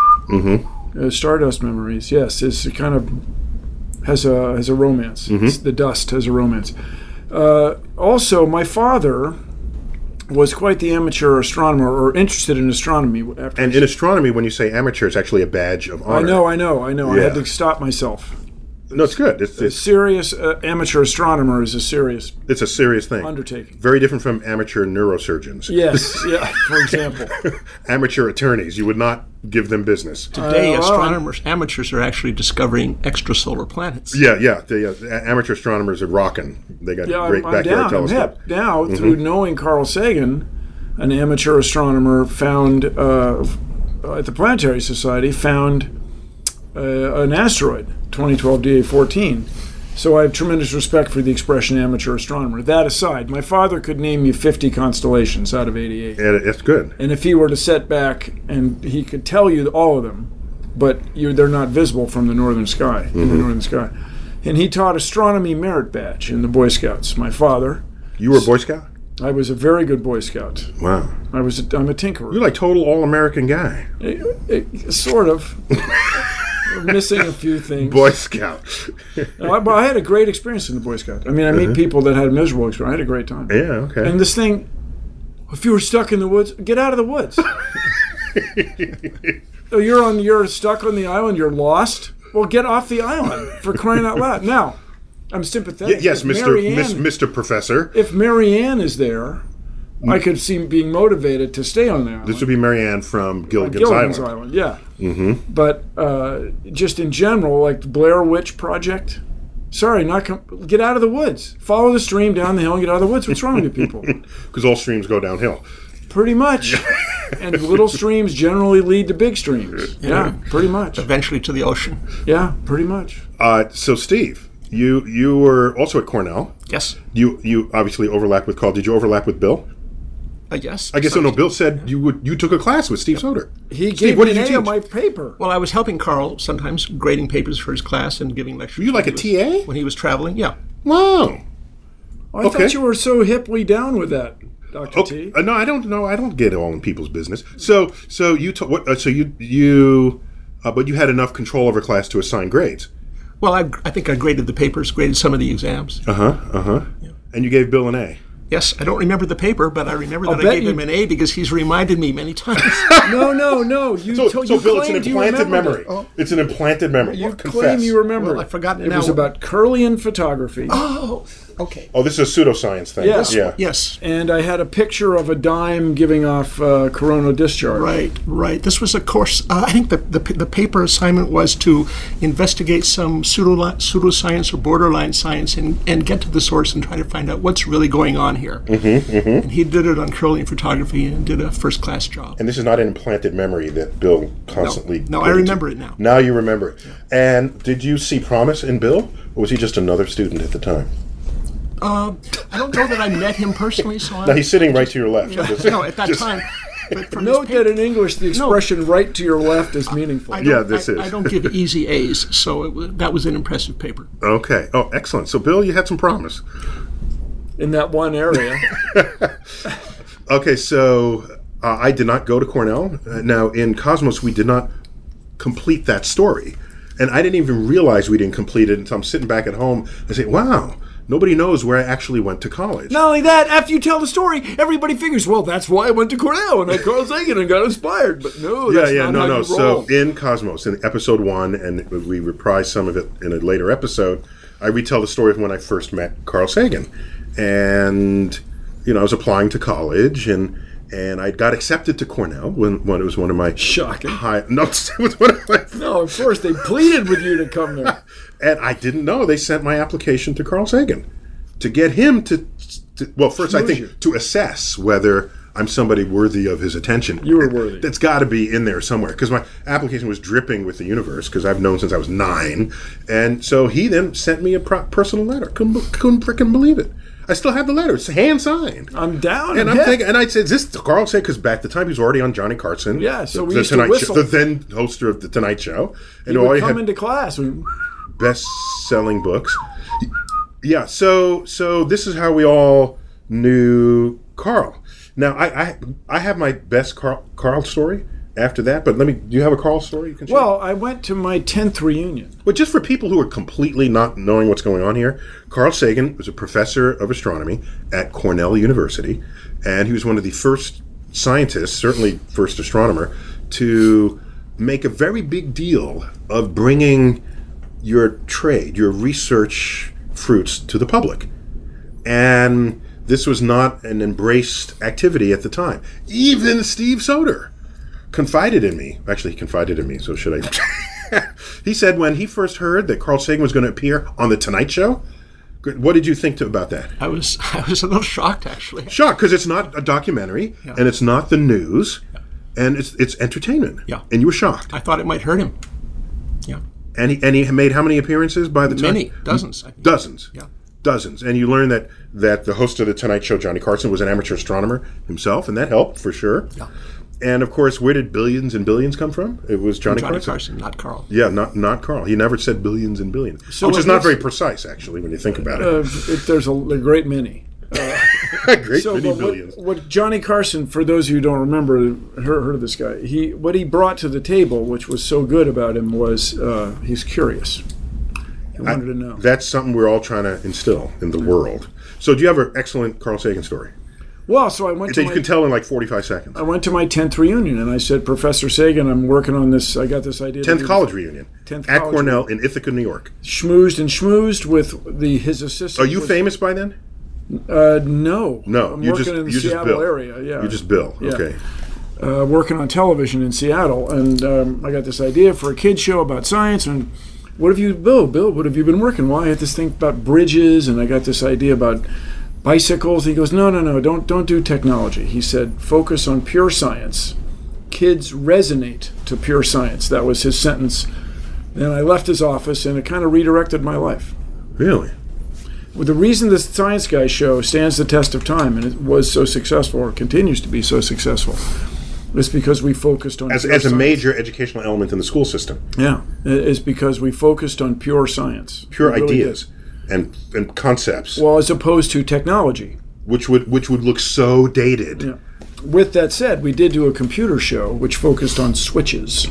Uh, Stardust Memories, yes, it's a kind of has a has a romance. Mm-hmm. It's, the dust has a romance. Uh, also, my father was quite the amateur astronomer, or interested in astronomy. After And in astronomy, when you say amateur, it's actually a badge of honor. I know, I know, I know. I had Yeah. to stop myself. No, it's good. It's A it's, serious uh, amateur astronomer is a serious it's a serious thing. undertaking. Very different from amateur neurosurgeons. Yes, yeah. For example, Amateur attorneys, you would not give them business. Today, Uh, well, astronomers, amateurs are actually discovering extrasolar planets. Yeah, yeah. The uh, amateur astronomers are rocking. They got yeah, great I'm, I'm backyard down. I'm telescope. hip now through knowing Carl Sagan, an amateur astronomer found uh, at the Planetary Society found uh, an asteroid, twenty twelve D A fourteen. So I have tremendous respect for the expression amateur astronomer. That aside, my father could name you fifty constellations out of eighty-eight. And it's good. And if he were to set back and he could tell you all of them, but you they're not visible from the northern sky, in the northern sky. And he taught astronomy merit badge in the Boy Scouts. My father, You were a Boy Scout? I was a very good Boy Scout. Wow. I was a, I'm a tinkerer. You're like total all-American guy. Eh, eh, sort of. We're missing a few things. Boy Scout. No, I, but I had a great experience in the Boy Scout. I mean, I meet people that had a miserable experience. I had a great time. Yeah, okay. And this thing, if you were stuck in the woods, get out of the woods. Oh, you're on. You're stuck on the island. You're lost. Well, get off the island, for crying out loud. Now, I'm sympathetic. Y- yes, If Mister Marianne- Miss, Mister Professor. If Marianne is there, I could see him being motivated to stay on the island. This would be Marianne from Gilligan's, Gilligan's Island. Island, yeah. Mm-hmm. But uh, just in general, like the Blair Witch Project. Sorry, not com- get out of the woods. Follow the stream down the hill and get out of the woods. What's wrong with you people? Because all streams go downhill. Pretty much. And little streams generally lead to big streams. Yeah, yeah, pretty much. Eventually to the ocean. Yeah, pretty much. Uh, so, Steve, you you were also at Cornell. Yes. You you obviously overlapped with Carl. Did you overlap with Bill? Uh, yes. I guess so. No, Bill said you would you took a class with Steve Soder. He Steve, gave what me did an you A on teach? my paper. Well, I was helping Carl sometimes grading papers for his class and giving lectures. Were you like when a he was- T A? When he was traveling, yeah. Wow. I Okay. thought you were so hiply down with that, Doctor Okay. T. Uh, no, I don't know. I don't get all in people's business. So so you ta- what? Uh, so you you, uh, but you had enough control over class to assign grades. Well, I, I think I graded the papers, graded some of the exams. Uh huh. Uh huh. And you gave Bill an A. Yes, I don't remember the paper, but I remember that I bet gave you- him an A because he's reminded me many times. No, no, no. You So, told so you Bill, it's an claimed you implanted remembered memory. it. It's an implanted memory. You Confess. claim you remember. Well, I've forgotten it It now. was about Curlian photography. Oh, okay. Oh, this is a pseudoscience thing. Yes. Yeah. Yes. And I had a picture of a dime giving off uh, coronal discharge. Right, right. This was a course. Uh, I think the, the the paper assignment was to investigate some pseudo pseudoscience or borderline science and, and get to the source and try to find out what's really going on here. Mm-hmm, mm-hmm. And he did it on Curlian photography and did a first class job. And this is not an implanted memory that Bill constantly. No, I put into- remember it now. Now you remember it. And did you see promise in Bill, or was he just another student at the time? Uh, I don't know that I met him personally, so I Now he's sitting right to your left. Just- no at that just- time. But from Note his that in English, the expression "right to your left" is meaningful. I Yeah, don't- this I, is. I don't give easy A's, so it was, that was an impressive paper. Okay. Oh, excellent. So, Bill, you had some promise. In that one area. Okay, so uh, I did not go to Cornell. Uh, now, in Cosmos, we did not complete that story. And I didn't even realize we didn't complete it until I'm sitting back at home and say, wow, nobody knows where I actually went to college. Not only that, after you tell the story, everybody figures, well, that's why I went to Cornell and I Carl Sagan and got inspired. But no, Yeah, that's yeah, not no, how no. you So roll. in Cosmos, in episode one, and we reprise some of it in a later episode, I retell the story of when I first met Carl Sagan. And, you know, I was applying to college, and and I got accepted to Cornell when, when it was one of my Shocking. high. No, it was one of my. No, of course, they pleaded with you to come there. And I didn't know they sent my application to Carl Sagan to get him to. to well, first I Schmooze think you. to assess whether I'm somebody worthy of his attention. You were worthy. That's got to be in there somewhere because my application was dripping with the universe because I've known since I was nine, and so he then sent me a pro- personal letter. Couldn't couldn't frickin' believe it. I still have the letter. It's hand signed. I'm down. And I'm I'm thinking, and I said, "Is this Carl Sagan?" Because back at the time he was already on Johnny Carson. Yeah, so the, we the used to Tonight whistle. Show, the then hoster of the Tonight Show, and He all would he come had into class. We- best-selling books. Yeah, so so this is how we all knew Carl. Now I I, I have my best Carl, Carl story after that, but let me. Do you have a Carl story you can share? Well, I went to my tenth reunion. But just for people who are completely not knowing what's going on here, Carl Sagan was a professor of astronomy at Cornell University, and he was one of the first scientists, certainly first astronomer, to make a very big deal of bringing your trade, your research fruits to the public. And this was not an embraced activity at the time. Even Steve Soder confided in me. Actually, he confided in me, so should I? He said when he first heard that Carl Sagan was going to appear on The Tonight Show, what did you think to, about that? I was I was a little shocked, actually. Shocked, because it's not a documentary, Yeah. and it's not the news, and it's it's entertainment. Yeah. And you were shocked. I thought it might hurt him. Yeah. And he, and he made how many appearances by the time? Many. Dozens, I think. Dozens. Yeah. Dozens. And you learned that, that the host of The Tonight Show, Johnny Carson, was an amateur astronomer himself, and that helped for sure. Yeah. And of course, where did billions and billions come from? It was Johnny, Johnny Carson. Carson, not Carl. Yeah, not not Carl. He never said billions and billions, So which is it not is- very precise, actually, when you think about Uh, it. it there's a, a great many. Great So, many but billions. what, what Johnny Carson, for those of you who don't remember, heard, heard of this guy. He what he brought to the table, which was so good about him, was uh, he's curious. He wanted to know. That's something we're all trying to instill in the world. So, do you have an excellent Carl Sagan story Well, so I went that to you my, can tell in like forty-five seconds? I went to my tenth reunion, and I said, Professor Sagan, I'm working on this. I got this idea. to tenth do college reunion tenth at college Cornell in Ithaca, New York. schmoozed and schmoozed with the his assistant. Are you was- famous by then? Uh, no, No, I'm you working just in the you just Seattle Bill. area. Yeah, You're just Bill. Yeah. Okay. uh, working on television in Seattle, and um, I got this idea for a kids show about science. And what have you, Bill? Bill, what have you been working? Well, I had this thing about bridges, and I got this idea about bicycles. He goes, no, no, no, don't don't do technology. He said, focus on pure science. Kids resonate to pure science. That was his sentence. Then I left his office, and it kind of redirected my life. Really? Well, the reason the Science Guy show stands the test of time, and it was so successful, or continues to be so successful, is because we focused on as pure as a science. major educational element in the school system. Yeah, it's because we focused on pure science, Pure We really ideas did. and and concepts, Well, as opposed to technology. which would which would look so dated. Yeah. With that said, we did do a computer show which focused on switches.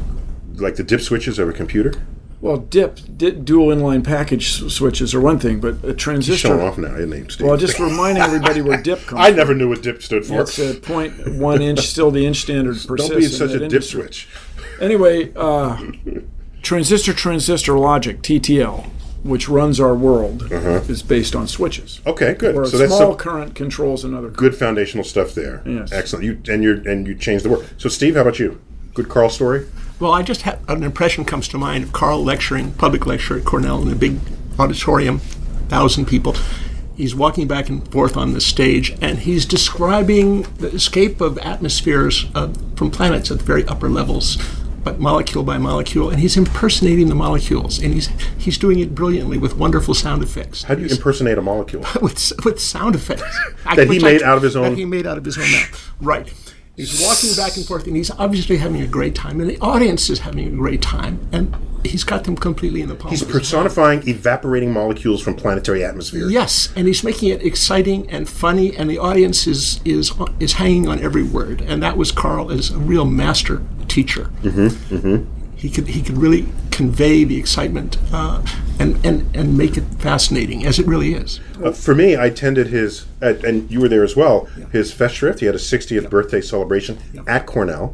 Like the dip switches of a computer. Well, dip, di- dual inline package s- switches are one thing, but a He's transistor. showing off now, isn't he, Steve? Well, just reminding everybody where dip comes I from. never knew what dip stood for. It's a point one inch, still the inch standard persists. Don't be in such that a dip industry. switch. Anyway, uh, transistor transistor logic, T T L, which runs our world, is based on switches. Okay, good. Where So a that's small some current controls another. good foundational stuff there. Yes. Excellent. You and you and you changed the word. So, Steve, how about you? Good Carl story. Well, I just had an impression comes to mind of Carl lecturing, public lecture at Cornell in a big auditorium, thousand people. He's walking back and forth on the stage, and he's describing the escape of atmospheres uh, from planets at very upper levels, but molecule by molecule, and he's impersonating the molecules, and he's he's doing it brilliantly with wonderful sound effects. How do you impersonate a molecule? with with sound effects That he which made out of his own- That he made out of his own mouth. Right. He's walking back and forth, and he's obviously having a great time, and the audience is having a great time, and he's got them completely in the palm He's of his hand. personifying evaporating molecules from planetary atmosphere. Yes, and he's making it exciting and funny, and the audience is is is hanging on every word. And that was Carl as a real master teacher. Mm-hmm, mm-hmm. He could he could really convey the excitement uh, and and and make it fascinating, as it really is. Uh, for me, I attended his, uh, and you were there as well, his Festschrift. He had a sixtieth birthday celebration at Cornell.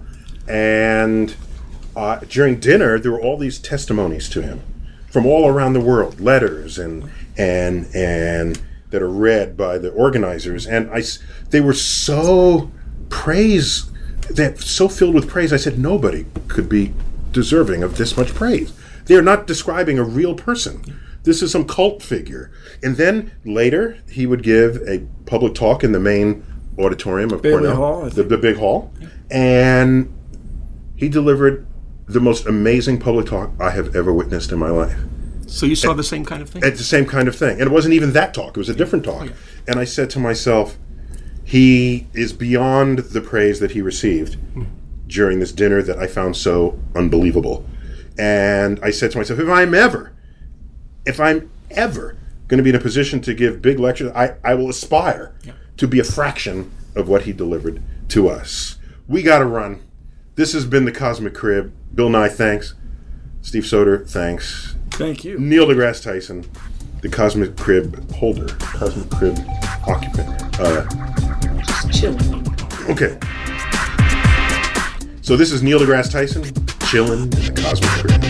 And uh, during dinner, there were all these testimonies to him from all around the world, letters and and and that are read by the organizers. And I, s- they were so praise, that so filled with praise. I said, nobody could be deserving of this much praise. They're not describing a real person. This is some cult figure. And then later, he would give a public talk in the main auditorium of Bailey Cornell, Hall, I the, think. the big hall, and he delivered the most amazing public talk I have ever witnessed in my life. So you saw the same kind of thing? It's the same kind of thing. And it wasn't even that talk, it was a different talk. And I said to myself, he is beyond the praise that he received during this dinner that I found so unbelievable. And I said to myself, if I'm ever, if I'm ever going to be in a position to give big lectures, I, I will aspire to be a fraction of what he delivered to us. We got to run. This has been the Cosmic Crib. Bill Nye, thanks. Steve Soder, thanks. Thank you. Neil deGrasse Tyson, the Cosmic Crib holder, Cosmic Crib occupant. Uh, Just chilling. okay. So this is Neil deGrasse Tyson, chilling in the Cosmic Crib.